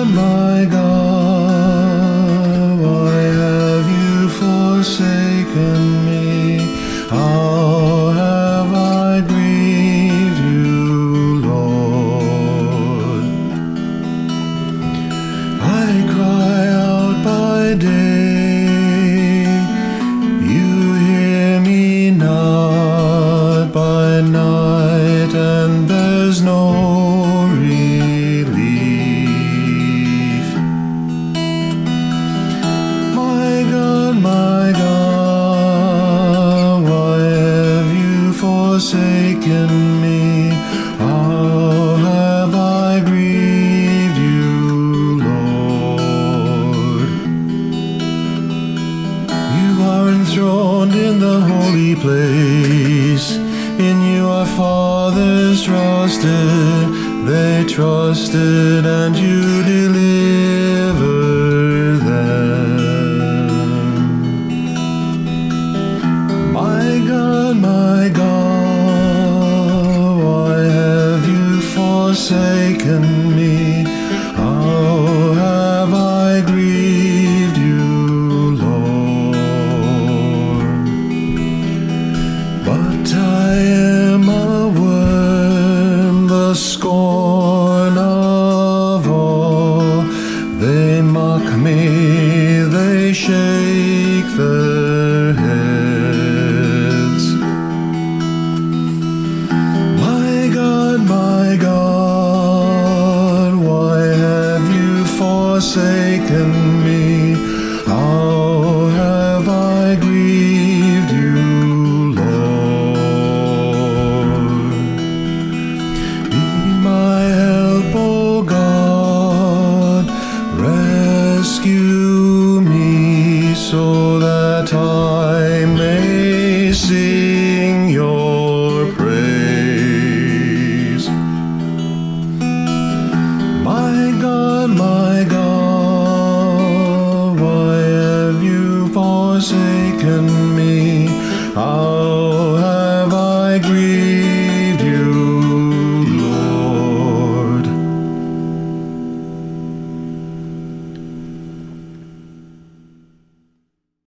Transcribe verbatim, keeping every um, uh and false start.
my God, why have you forsaken me? How have I grieved you, Lord? I cry out by day, you hear me not by night, and there's no relief. My God, my God, why have you forsaken me? How have I grieved you, Lord? You are enthroned in the holy place. In you our fathers trusted, they trusted, and you delivered them. My God, my God, why have you forsaken me? How have I grieved you, Lord? But I am a worm, the scorn of all. They mock me, they shake their heads. My God, my God, why have you forsaken me? How have I grieved you, Lord? Be my help, O God, rescue me so that I may sing your praise. My God, my God, why have you forsaken me? How have I grieved